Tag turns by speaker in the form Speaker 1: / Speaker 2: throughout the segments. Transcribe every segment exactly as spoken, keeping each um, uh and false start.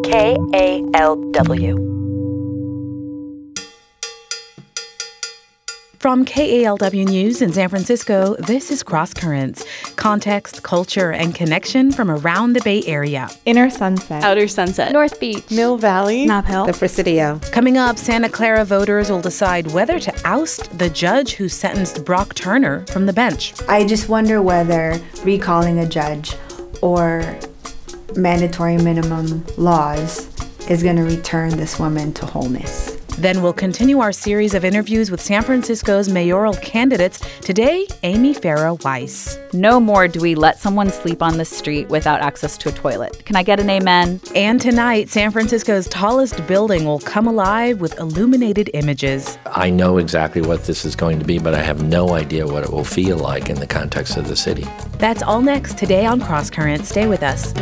Speaker 1: K A L W. From K A L W News in San Francisco, this is Cross Currents. Context, culture, and connection from around the Bay Area.
Speaker 2: Inner Sunset,
Speaker 3: Outer Sunset,
Speaker 4: North Beach,
Speaker 2: Mill Valley,
Speaker 4: Nob Hill,
Speaker 5: the Presidio.
Speaker 1: Coming up, Santa Clara voters will decide whether to oust the judge who sentenced Brock Turner from the bench.
Speaker 6: I just wonder whether recalling a judge or mandatory minimum laws is going to return this woman to wholeness.
Speaker 1: Then we'll continue our series of interviews with San Francisco's mayoral candidates. Today, Amy Farah Weiss.
Speaker 3: No more do we let someone sleep on the street without access to a toilet. Can I get an amen?
Speaker 1: And tonight, San Francisco's tallest building will come alive with illuminated images.
Speaker 7: I know exactly what this is going to be, but I have no idea what it will feel like in the context of the city.
Speaker 1: That's all next today on Cross Currents. Stay with us.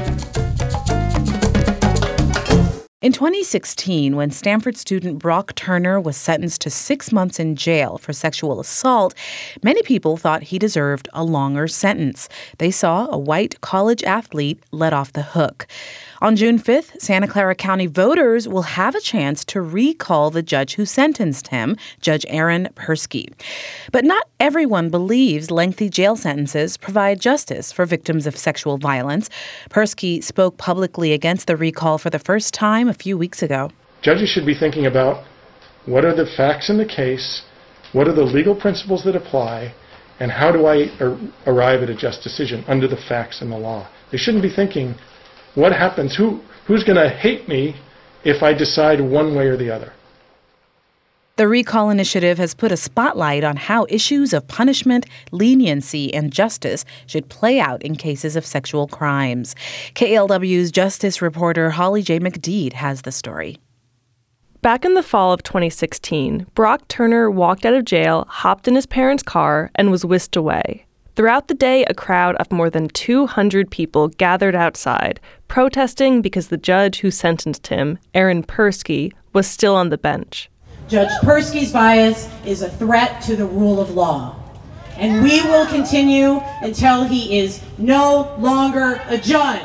Speaker 1: In twenty sixteen, when Stanford student Brock Turner was sentenced to six months in jail for sexual assault, many people thought he deserved a longer sentence. They saw a white college athlete let off the hook. On June fifth, Santa Clara County voters will have a chance to recall the judge who sentenced him, Judge Aaron Persky. But not everyone believes lengthy jail sentences provide justice for victims of sexual violence. Persky spoke publicly against the recall for the first time a few weeks ago.
Speaker 8: Judges should be thinking about what are the facts in the case, what are the legal principles that apply, and how do I ar- arrive at a just decision under the facts and the law. They shouldn't be thinking, what happens, who who's going to hate me if I decide one way or the other?
Speaker 1: The Recall Initiative has put a spotlight on how issues of punishment, leniency, and justice should play out in cases of sexual crimes. K A L W's justice reporter Holly J. McDeed has the story.
Speaker 9: Back in the fall of twenty sixteen, Brock Turner walked out of jail, hopped in his parents' car, and was whisked away. Throughout the day, a crowd of more than two hundred people gathered outside, protesting because the judge who sentenced him, Aaron Persky, was still on the bench.
Speaker 10: Judge Persky's bias is a threat to the rule of law, and we will continue until he is no longer a judge.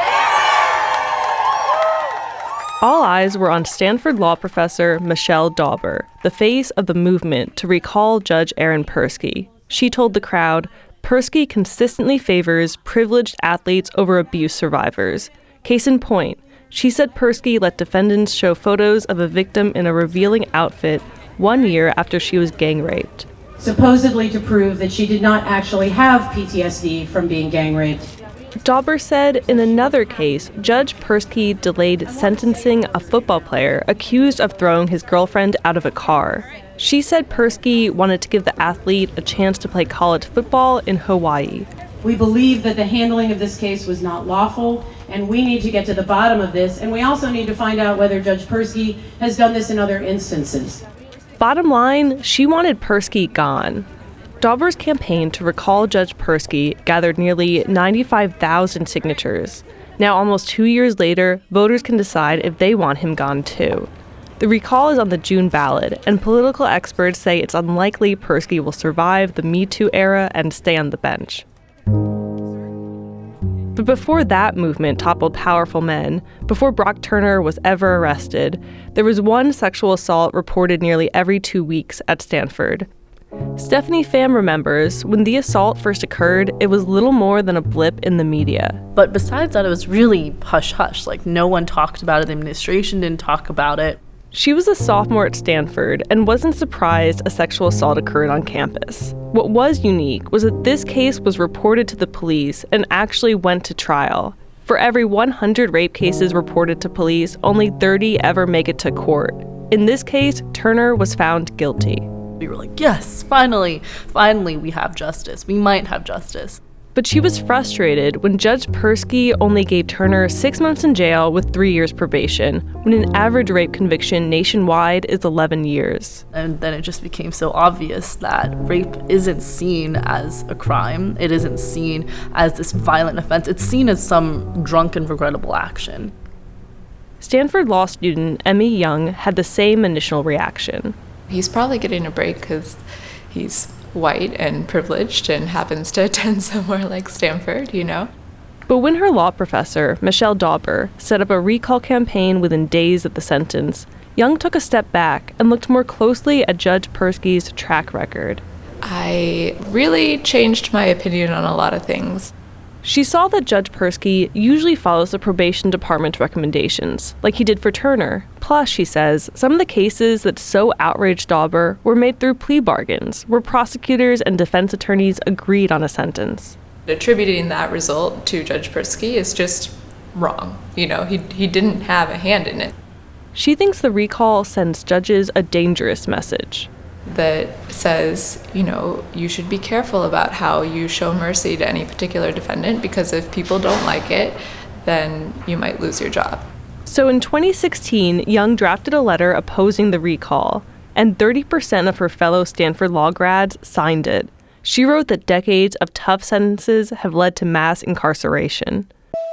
Speaker 9: All eyes were on Stanford law professor Michelle Dauber, the face of the movement to recall Judge Aaron Persky. She told the crowd, Persky consistently favors privileged athletes over abuse survivors. Case in point, she said Persky let defendants show photos of a victim in a revealing outfit one year after she was gang raped.
Speaker 10: Supposedly to prove that she did not actually have P T S D from being gang raped.
Speaker 9: Dauber said in another case, Judge Persky delayed sentencing a football player accused of throwing his girlfriend out of a car. She said Persky wanted to give the athlete a chance to play college football in Hawaii.
Speaker 10: We believe that the handling of this case was not lawful, and we need to get to the bottom of this, and we also need to find out whether Judge Persky has done this in other instances.
Speaker 9: Bottom line, she wanted Persky gone. Dauber's campaign to recall Judge Persky gathered nearly ninety-five thousand signatures. Now, almost two years later, voters can decide if they want him gone too. The recall is on the June ballot, and political experts say it's unlikely Persky will survive the Me Too era and stay on the bench. But before that movement toppled powerful men, before Brock Turner was ever arrested, there was one sexual assault reported nearly every two weeks at Stanford. Stephanie Pham remembers when the assault first occurred, it was little more than a blip in the media.
Speaker 11: But besides that, it was really hush-hush. Like, no one talked about it. The administration didn't talk about it.
Speaker 9: She was a sophomore at Stanford and wasn't surprised a sexual assault occurred on campus. What was unique was that this case was reported to the police and actually went to trial. For every one hundred rape cases reported to police, only thirty ever make it to court. In this case, Turner was found guilty.
Speaker 11: We were like, yes, finally, finally we have justice. We might have justice.
Speaker 9: But she was frustrated when Judge Persky only gave Turner six months in jail with three years probation, when an average rape conviction nationwide is eleven years.
Speaker 11: And then it just became so obvious that rape isn't seen as a crime. It isn't seen as this violent offense. It's seen as some drunken, regrettable action.
Speaker 9: Stanford law student Emmy Young had the same initial reaction.
Speaker 12: He's probably getting a break because he's white and privileged and happens to attend somewhere like Stanford, you know?
Speaker 9: But when her law professor, Michelle Dauber, set up a recall campaign within days of the sentence, Young took a step back and looked more closely at Judge Persky's track record.
Speaker 12: I really changed my opinion on a lot of things.
Speaker 9: She saw that Judge Persky usually follows the probation department's recommendations, like he did for Turner. Plus, she says, some of the cases that so outraged Dauber were made through plea bargains, where prosecutors and defense attorneys agreed on a sentence.
Speaker 12: Attributing that result to Judge Persky is just wrong. You know, he he didn't have a hand in it.
Speaker 9: She thinks the recall sends judges a dangerous message.
Speaker 12: That says, you know, you should be careful about how you show mercy to any particular defendant, because if people don't like it, then you might lose your job.
Speaker 9: So in twenty sixteen, Young drafted a letter opposing the recall, and thirty percent of her fellow Stanford law grads signed it. She wrote that decades of tough sentences have led to mass incarceration.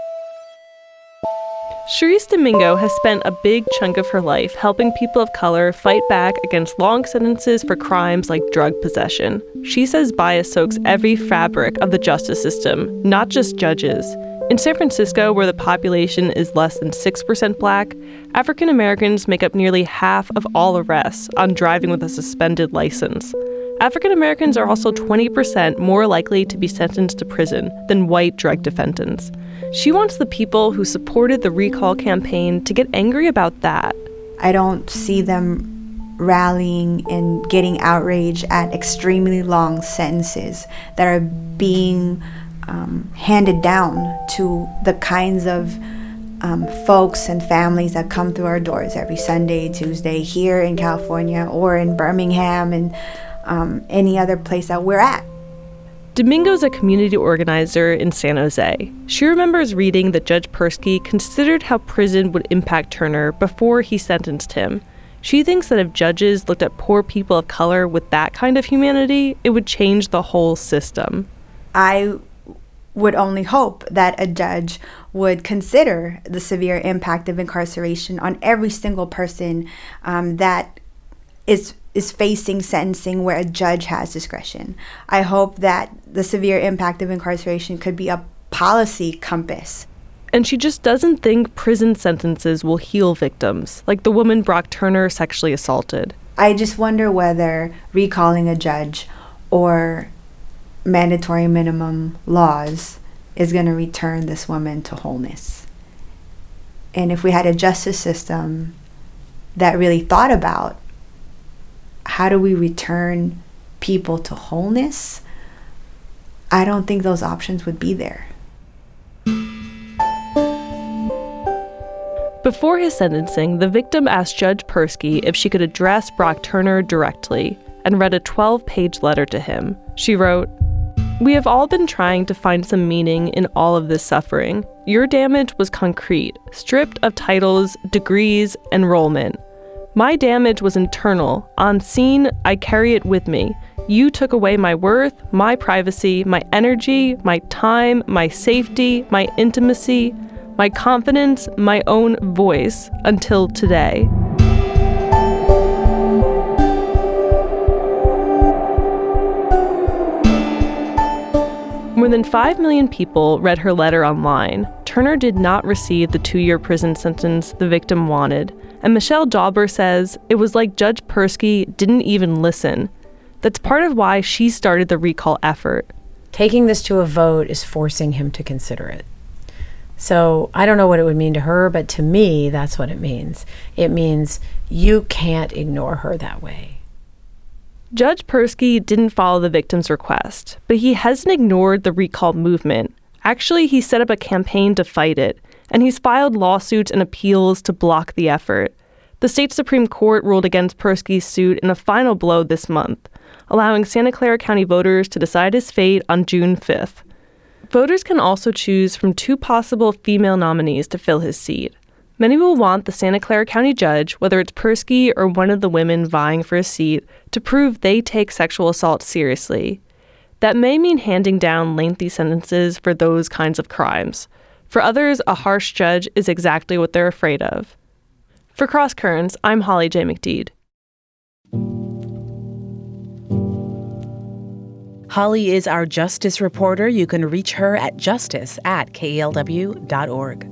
Speaker 9: Cherise Domingo has spent a big chunk of her life helping people of color fight back against long sentences for crimes like drug possession. She says bias soaks every fabric of the justice system, not just judges. In San Francisco, where the population is less than six percent black, African Americans make up nearly half of all arrests on driving with a suspended license. African Americans are also twenty percent more likely to be sentenced to prison than white drug defendants. She wants the people who supported the recall campaign to get angry about that.
Speaker 6: I don't see them rallying and getting outraged at extremely long sentences that are being um, handed down to the kinds of um, folks and families that come through our doors every Sunday, Tuesday, here in California or in Birmingham and um, any other place that we're at.
Speaker 9: Domingo's a community organizer in San Jose. She remembers reading that Judge Persky considered how prison would impact Turner before he sentenced him. She thinks that if judges looked at poor people of color with that kind of humanity, it would change the whole system.
Speaker 6: I would only hope that a judge would consider the severe impact of incarceration on every single person um, that is is facing sentencing where a judge has discretion. I hope that the severe impact of incarceration could be a policy compass.
Speaker 9: And she just doesn't think prison sentences will heal victims, like the woman Brock Turner sexually assaulted.
Speaker 6: I just wonder whether recalling a judge or mandatory minimum laws is going to return this woman to wholeness. And if we had a justice system that really thought about how do we return people to wholeness, I don't think those options would be there.
Speaker 9: Before his sentencing, the victim asked Judge Persky if she could address Brock Turner directly and read a twelve-page letter to him. She wrote, "We have all been trying to find some meaning in all of this suffering. Your damage was concrete, stripped of titles, degrees, enrollment. My damage was internal. On scene, I carry it with me. You took away my worth, my privacy, my energy, my time, my safety, my intimacy, my confidence, my own voice, until today." More than five million people read her letter online. Turner did not receive the two-year prison sentence the victim wanted, and Michelle Dauber says it was like Judge Persky didn't even listen. That's part of why she started the recall effort.
Speaker 2: Taking this to a vote is forcing him to consider it. So I don't know what it would mean to her, but to me, that's what it means. It means you can't ignore her that way.
Speaker 9: Judge Persky didn't follow the victim's request, but he hasn't ignored the recall movement. Actually, he set up a campaign to fight it, and he's filed lawsuits and appeals to block the effort. The state Supreme Court ruled against Persky's suit in a final blow this month, allowing Santa Clara County voters to decide his fate on June fifth. Voters can also choose from two possible female nominees to fill his seat. Many will want the Santa Clara County judge, whether it's Persky or one of the women vying for a seat, to prove they take sexual assault seriously. That may mean handing down lengthy sentences for those kinds of crimes. For others, a harsh judge is exactly what they're afraid of. For Cross Currents, I'm Holly J. McDeed.
Speaker 1: Holly is our justice reporter. You can reach her at justice at K E L W dot org.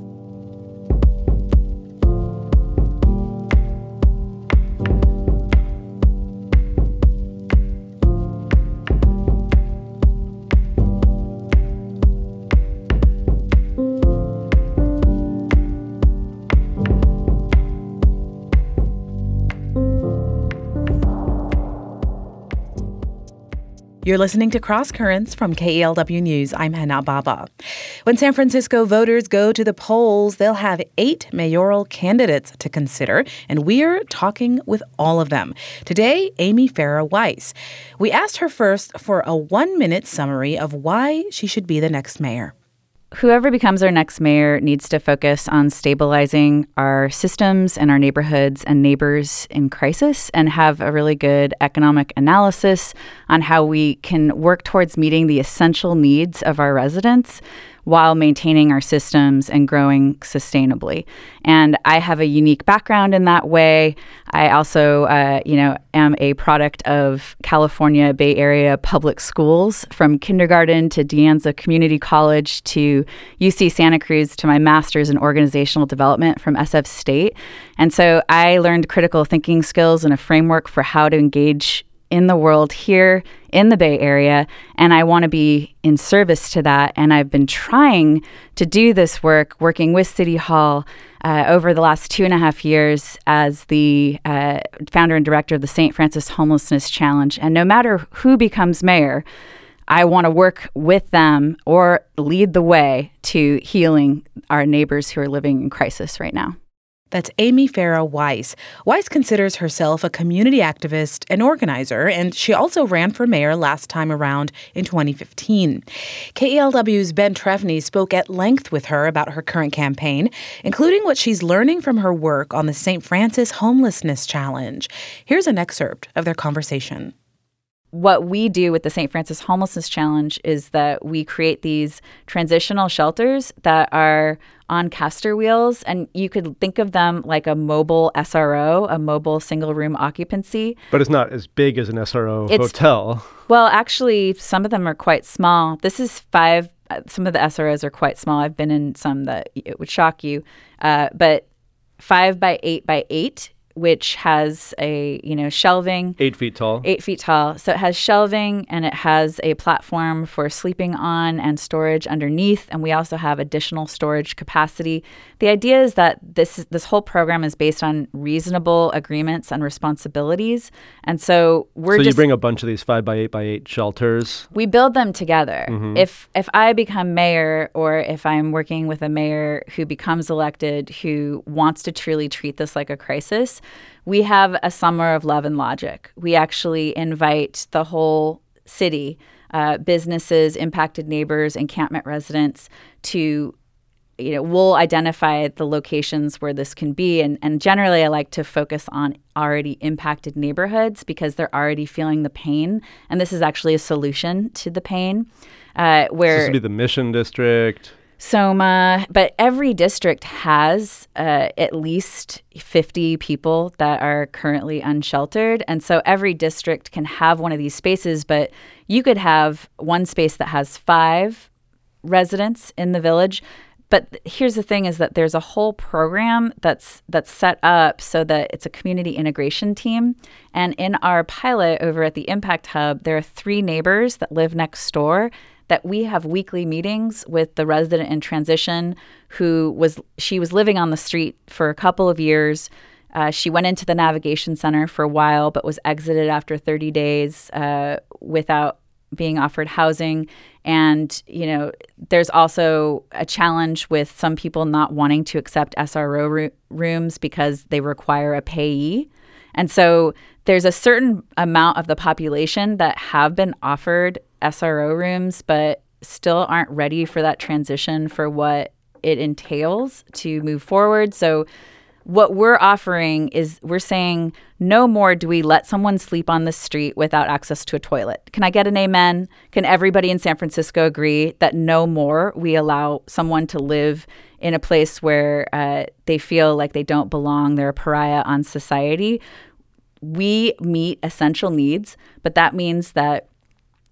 Speaker 1: You're listening to Cross Currents from K E L W News. I'm Hannah Baba. When San Francisco voters go to the polls, they'll have eight mayoral candidates to consider, and we're talking with all of them. Today, Amy Farah Weiss. We asked her first for a one-minute summary of why she should be the next mayor.
Speaker 3: Whoever becomes our next mayor needs to focus on stabilizing our systems and our neighborhoods and neighbors in crisis, and have a really good economic analysis on how we can work towards meeting the essential needs of our residents while maintaining our systems and growing sustainably. And I have a unique background in that way. I also, uh, you know, am a product of California Bay Area public schools, from kindergarten to De Anza Community College to U C Santa Cruz, to my master's in organizational development from S F State. And so I learned critical thinking skills and a framework for how to engage in the world here in the Bay Area, and I want to be in service to that. And I've been trying to do this work, working with City Hall uh, over the last two and a half years as the uh, founder and director of the Saint Francis Homelessness Challenge. And no matter who becomes mayor, I want to work with them or lead the way to healing our neighbors who are living in crisis right now.
Speaker 1: That's Amy Farah Weiss. Weiss considers herself a community activist and organizer, and she also ran for mayor last time around in twenty fifteen. K E L W's Ben Trefny spoke at length with her about her current campaign, including what she's learning from her work on the Saint Francis Homelessness Challenge. Here's an excerpt of their conversation.
Speaker 3: What we do with the Saint Francis Homelessness Challenge is that we create these transitional shelters that are on caster wheels, and you could think of them like a mobile S R O, a mobile single room occupancy.
Speaker 4: But it's not as big as an S R O
Speaker 3: it's,
Speaker 4: hotel.
Speaker 3: Well, actually, some of them are quite small. This is five. Uh, some of the S R Os are quite small. I've been in some that it would shock you. Uh, but five by eight by eight, which has a, you know, shelving.
Speaker 4: Eight feet tall.
Speaker 3: Eight feet tall. So it has shelving, and it has a platform for sleeping on and storage underneath. And we also have additional storage capacity. The idea is that this this whole program is based on reasonable agreements and responsibilities. And so we're
Speaker 4: so
Speaker 3: just...
Speaker 4: So you bring a bunch of these five by eight by eight shelters?
Speaker 3: We build them together.
Speaker 4: Mm-hmm.
Speaker 3: If if I become mayor, or if I'm working with a mayor who becomes elected who wants to truly treat this like a crisis, we have a summer of love and logic. We actually invite the whole city, uh, businesses, impacted neighbors, encampment residents to, you know, we'll identify the locations where this can be. And, and generally, I like to focus on already impacted neighborhoods because they're already feeling the pain. And this is actually a solution to the pain. Uh, where
Speaker 4: so this would be the Mission District.
Speaker 3: Soma, but every district has uh, at least fifty people that are currently unsheltered. And so every district can have one of these spaces, but you could have one space that has five residents in the village. But here's the thing is that there's a whole program that's that's set up so that it's a community integration team. And in our pilot over at the Impact Hub, there are three neighbors that live next door that we have weekly meetings with the resident in transition who was, she was living on the street for a couple of years. Uh, she went into the navigation center for a while, but was exited after thirty days uh, without being offered housing. And, you know, there's also a challenge with some people not wanting to accept S R O ro- rooms because they require a payee. And so there's a certain amount of the population that have been offered S R O rooms, but still aren't ready for that transition for what it entails to move forward. So what we're offering is we're saying no more do we let someone sleep on the street without access to a toilet. Can I get an amen? Can everybody in San Francisco agree that no more we allow someone to live in a place where uh, they feel like they don't belong, they're a pariah on society? We meet essential needs, but that means that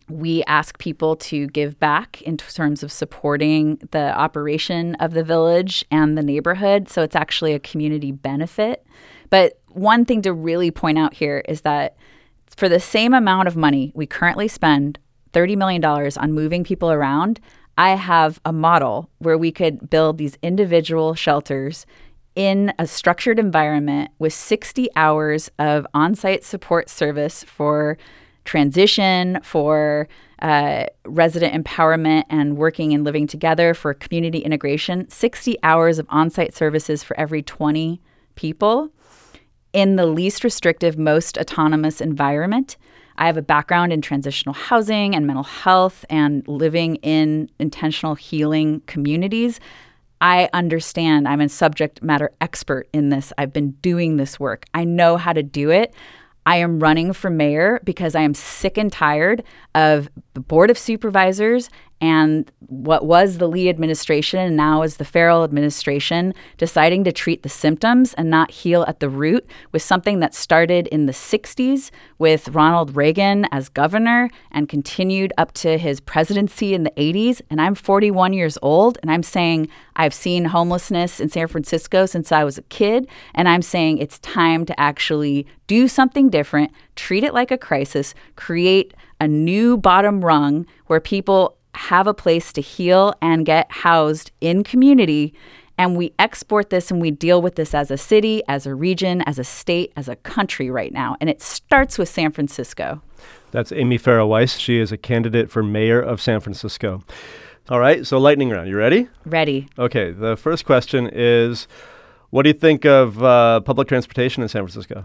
Speaker 3: We ask people to give back in terms of supporting the operation of the village and the neighborhood. So it's actually a community benefit. But one thing to really point out here is that for the same amount of money we currently spend, thirty million dollars on moving people around, I have a model where we could build these individual shelters in a structured environment with sixty hours of on-site support service for transition, for uh, resident empowerment and working and living together, for community integration, sixty hours of on-site services for every twenty people in the least restrictive, most autonomous environment. I have a background in transitional housing and mental health and living in intentional healing communities. I understand. I'm a subject matter expert in this. I've been doing this work. I know how to do it. I am running for mayor because I am sick and tired of the Board of Supervisors and what was the Lee administration and now is the Farrell administration deciding to treat the symptoms and not heal at the root with something that started in the sixties with Ronald Reagan as governor and continued up to his presidency in the eighties. And I'm forty-one years old, and I'm saying I've seen homelessness in San Francisco since I was a kid, and I'm saying it's time to actually do something different, treat it like a crisis, create a new bottom rung where people have a place to heal and get housed in community. And we export this and we deal with this as a city, as a region, as a state, as a country right now. And it starts with San Francisco.
Speaker 4: That's Amy Farrah Weiss. She is a candidate for mayor of San Francisco. All right, so lightning round. You ready?
Speaker 3: Ready. Okay,
Speaker 4: the first question is, what do you think of uh, public transportation in San Francisco?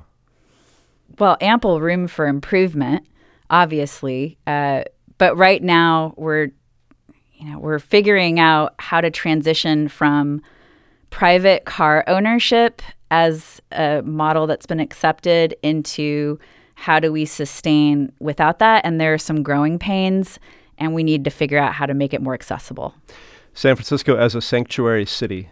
Speaker 3: Well, ample room for improvement, obviously. Uh, but right now we're, you know, we're figuring out how to transition from private car ownership as a model that's been accepted into how do we sustain without that. And there are some growing pains, and we need to figure out how to make it more accessible.
Speaker 4: San Francisco as a sanctuary city.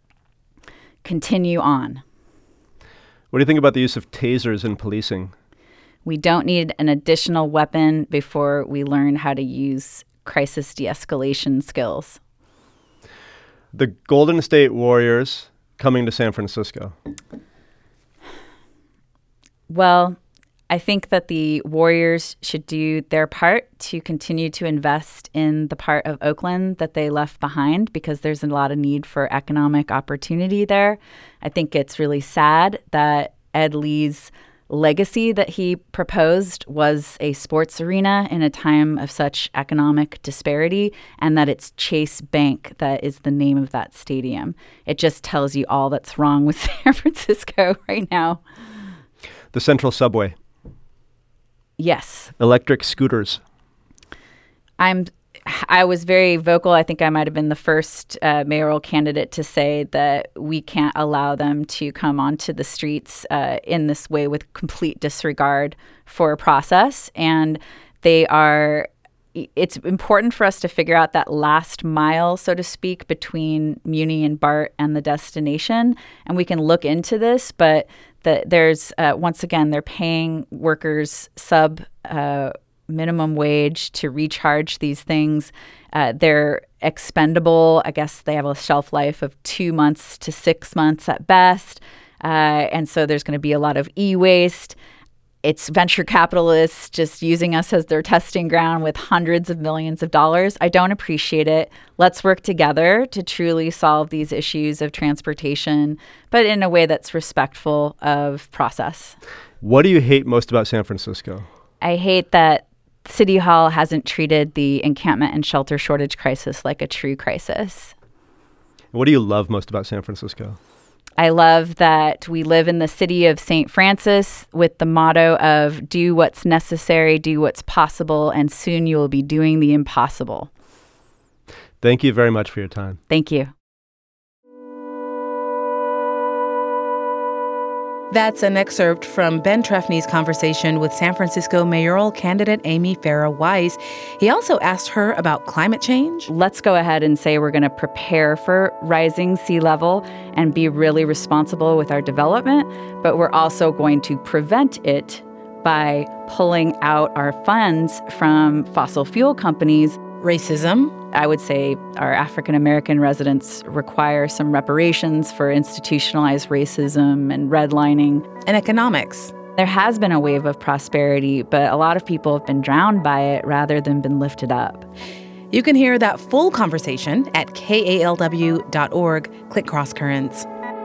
Speaker 3: Continue on.
Speaker 4: What do you think about the use of tasers in policing?
Speaker 3: We don't need an additional weapon before we learn how to use crisis de-escalation skills.
Speaker 4: The Golden State Warriors coming to San Francisco.
Speaker 3: Well, I think that the Warriors should do their part to continue to invest in the part of Oakland that they left behind, because there's a lot of need for economic opportunity there. I think it's really sad that Ed Lee's legacy that he proposed was a sports arena in a time of such economic disparity, and that it's Chase Bank that is the name of that stadium. It just tells you all that's wrong with San Francisco right now.
Speaker 4: The Central Subway.
Speaker 3: Yes.
Speaker 4: Electric scooters.
Speaker 3: I'm. I was very vocal. I think I might have been the first uh, mayoral candidate to say that we can't allow them to come onto the streets uh, in this way with complete disregard for a process. And they are. It's important for us to figure out that last mile, so to speak, between Muni and BART and the destination. And we can look into this, but the, there's, uh, once again, they're paying workers sub uh, minimum wage to recharge these things. Uh, they're expendable. I guess they have a shelf life of two months to six months at best. Uh, and so there's going to be a lot of e-waste. It's venture capitalists just using us as their testing ground with hundreds of millions of dollars. I don't appreciate it. Let's work together to truly solve these issues of transportation, but in a way that's respectful of process.
Speaker 4: What do you hate most about San Francisco?
Speaker 3: I hate that City Hall hasn't treated the encampment and shelter shortage crisis like a true crisis.
Speaker 4: What do you love most about San Francisco?
Speaker 3: I love that we live in the city of Saint Francis with the motto of do what's necessary, do what's possible, and soon you will be doing the impossible.
Speaker 4: Thank you very much for your time.
Speaker 3: Thank you.
Speaker 1: That's an excerpt from Ben Trefny's conversation with San Francisco mayoral candidate Amy Farrah Weiss. He also asked her about climate change.
Speaker 3: Let's go ahead and say we're going to prepare for rising sea level and be really responsible with our development, but we're also going to prevent it by pulling out our funds from fossil fuel companies.
Speaker 1: Racism.
Speaker 3: I would say our African American residents require some reparations for institutionalized racism and redlining.
Speaker 1: And economics.
Speaker 3: There has been a wave of prosperity, but a lot of people have been drowned by it rather than been lifted up.
Speaker 1: You can hear that full conversation at K A L W dot org. Click Cross Currents.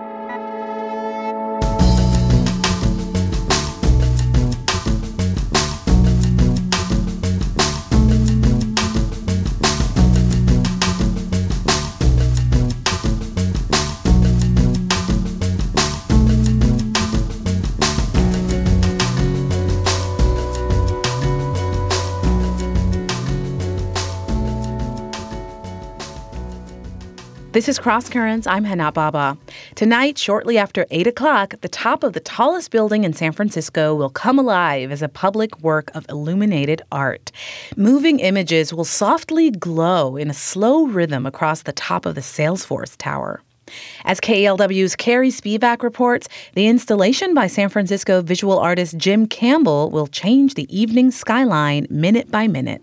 Speaker 1: This is Cross Currents. I'm Hana Baba. Tonight, shortly after eight o'clock, the top of the tallest building in San Francisco will come alive as a public work of illuminated art. Moving images will softly glow in a slow rhythm across the top of the Salesforce Tower. As K A L W's Carrie Spivak reports, the installation by San Francisco visual artist Jim Campbell will change the evening skyline minute by minute.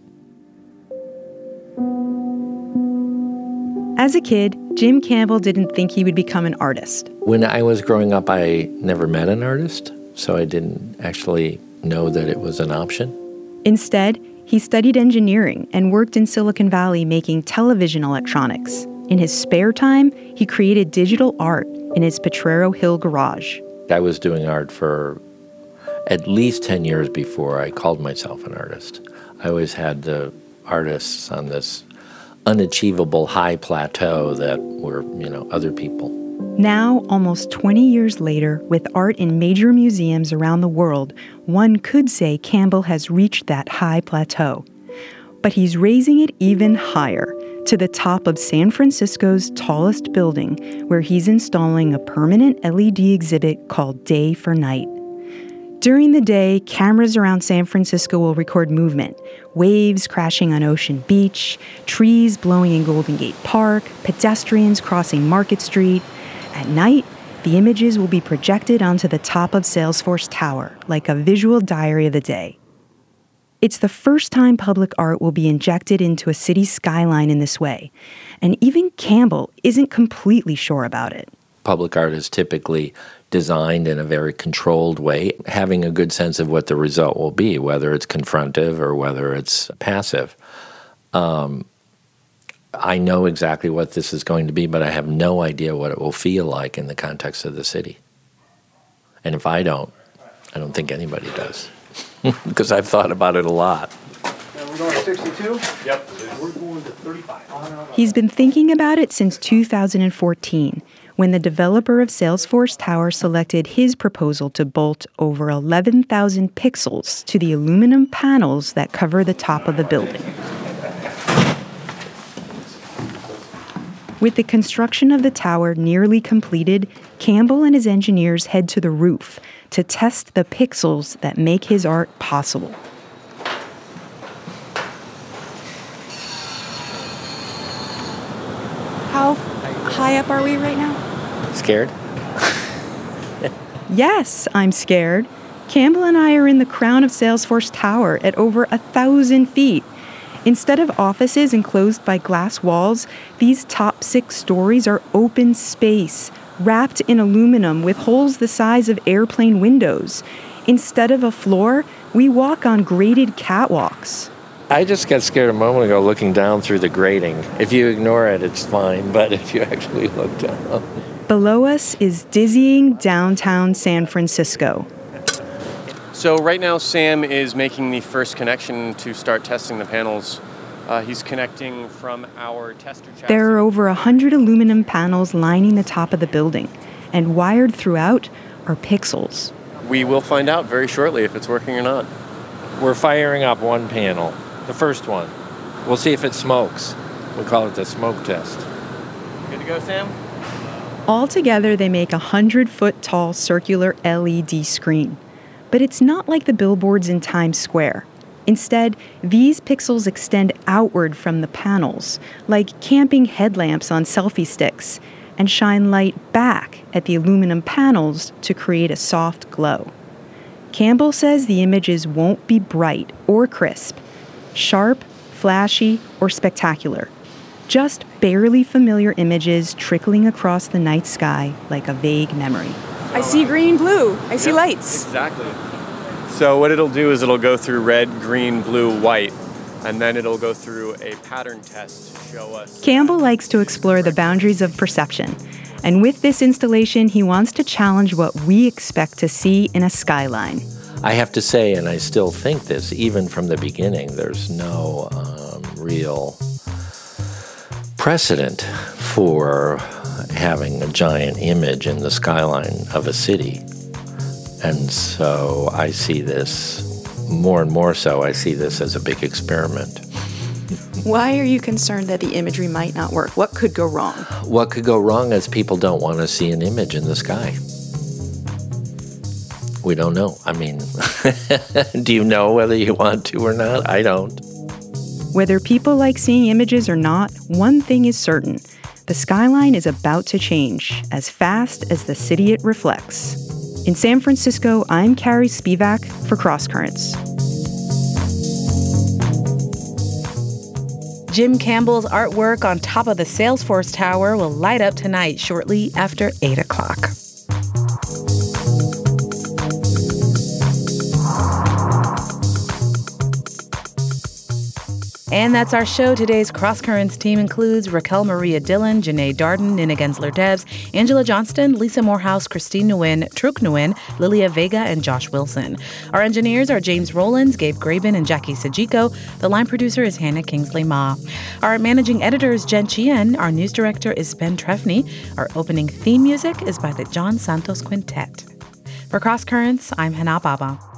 Speaker 5: As a kid, Jim Campbell didn't think he would become an artist.
Speaker 7: When I was growing up, I never met an artist, so I didn't actually know that it was an option.
Speaker 5: Instead, he studied engineering and worked in Silicon Valley making television electronics. In his spare time, he created digital art in his Potrero Hill garage.
Speaker 7: I was doing art for at least ten years before I called myself an artist. I always had the artists on this unachievable high plateau that were, you know, other people.
Speaker 5: Now, almost twenty years later, with art in major museums around the world, one could say Campbell has reached that high plateau. But he's raising it even higher, to the top of San Francisco's tallest building, where he's installing a permanent L E D exhibit called Day for Night. During the day, cameras around San Francisco will record movement, waves crashing on Ocean Beach, trees blowing in Golden Gate Park, pedestrians crossing Market Street. At night, the images will be projected onto the top of Salesforce Tower, like a visual diary of the day. It's the first time public art will be injected into a city skyline in this way, and even Campbell isn't completely sure about it.
Speaker 7: Public art is typically designed in a very controlled way, having a good sense of what the result will be, whether it's confrontive or whether it's passive. Um, I know exactly what this is going to be, but I have no idea what it will feel like in the context of the city. And if I don't, I don't think anybody does, because I've thought about it a lot.
Speaker 13: And we're going to sixty-two? Yep. We're going to thirty-five.
Speaker 5: He's been thinking about it since two thousand fourteen, when the developer of Salesforce Tower selected his proposal to bolt over eleven thousand pixels to the aluminum panels that cover the top of the building. With the construction of the tower nearly completed, Campbell and his engineers head to the roof to test the pixels that make his art possible. How high up are we right now?
Speaker 7: Scared?
Speaker 5: Yes, I'm scared. Campbell and I are in the crown of Salesforce Tower at over a thousand feet. Instead of offices enclosed by glass walls, these top six stories are open space, wrapped in aluminum with holes the size of airplane windows. Instead of a floor, we walk on graded catwalks.
Speaker 7: I just got scared a moment ago looking down through the grating. If you ignore it, it's fine, but if you actually look down.
Speaker 5: Below us is dizzying downtown San Francisco.
Speaker 14: So right now, Sam is making the first connection to start testing the panels. Uh, he's connecting from our tester chassis.
Speaker 5: There are over one hundred aluminum panels lining the top of the building, and wired throughout are pixels.
Speaker 14: We will find out very shortly if it's working or not.
Speaker 7: We're firing up one panel, the first one. We'll see if it smokes. We call it the smoke test.
Speaker 14: Good to go, Sam?
Speaker 5: Altogether, they make a hundred-foot-tall circular L E D screen. But it's not like the billboards in Times Square. Instead, these pixels extend outward from the panels, like camping headlamps on selfie sticks, and shine light back at the aluminum panels to create a soft glow. Campbell says the images won't be bright or crisp, sharp, flashy, or spectacular. Just barely familiar images trickling across the night sky like a vague memory.
Speaker 15: I see green, blue. I see
Speaker 14: Yep,
Speaker 15: lights.
Speaker 14: Exactly. So what it'll do is it'll go through red, green, blue, white, and then it'll go through a pattern test to show us.
Speaker 5: Campbell likes to explore the boundaries of perception. And with this installation, he wants to challenge what we expect to see in a skyline.
Speaker 7: I have to say, and I still think this, even from the beginning, there's no um, real precedent for having a giant image in the skyline of a city. And so I see this, more and more so, I see this as a big experiment.
Speaker 15: Why are you concerned that the imagery might not work? What could go wrong?
Speaker 7: What could go wrong is people don't want to see an image in the sky. We don't know. I mean, do you know whether you want to or not? I don't.
Speaker 5: Whether people like seeing images or not, one thing is certain. The skyline is about to change as fast as the city it reflects. In San Francisco, I'm Carrie Spivak for Cross Currents.
Speaker 1: Jim Campbell's artwork on top of the Salesforce Tower will light up tonight shortly after eight o'clock. And that's our show. Today's Cross Currents team includes Raquel Maria Dillon, Janae Darden, Nina Gensler-Debs, Angela Johnston, Lisa Morehouse, Christine Nguyen, Truk Nguyen, Lilia Vega, and Josh Wilson. Our engineers are James Rollins, Gabe Graben, and Jackie Sajiko. The line producer is Hannah Kingsley Ma. Our managing editor is Jen Chien. Our news director is Ben Trefny. Our opening theme music is by the John Santos Quintet. For Cross Currents, I'm Hana Baba.